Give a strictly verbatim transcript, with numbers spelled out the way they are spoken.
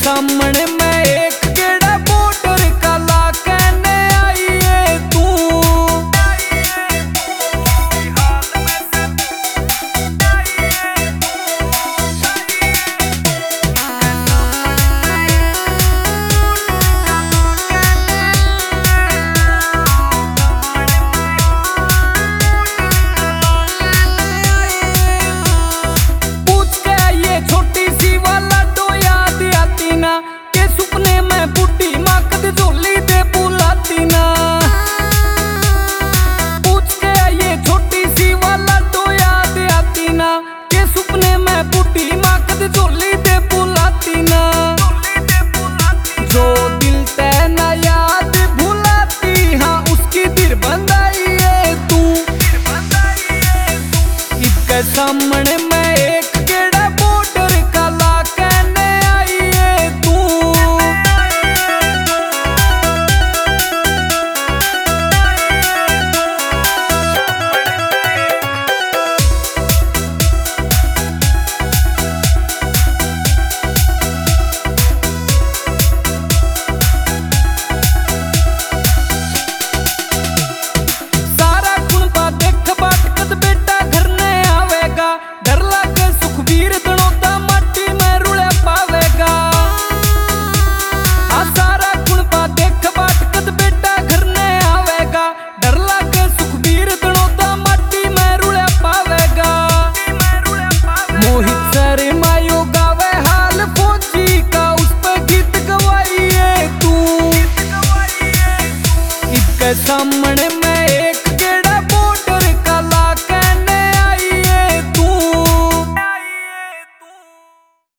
सामने मैं एक केड़ा बॉर्डर काला कहने आई है तू। पूछ के ये छोटी सी वाला तो याद आती ना के सुपने में बुढ़ी माँ कद झोली दे बुलाती ना। पूछ के ये छोटी सी वाला तो याद आती ना के सुपने में बुढ़ी माँ कद झोली दे बुलाती ना। जो दिल ते ना याद भुलाती हाँ उसकी दिल बंदाई है तू। इसके सामने मैं एक केड़ा बॉर्डर काला कहने आई है तू। सारा कुणबा देख बाट कद बेटा घर ने आवेगा। डर लागे सुखबीर दणोदा माटी में रुले पावेगा। आ सारा कुणबा देख बाट कद बेटा घर ने आवेगा। डर लागे सुखबीर दणोदा माटी में रुले पावेगा। मोहित सर मायो गावे हाल फौजी का उस पे गीत गवाई है तू। इसके सामने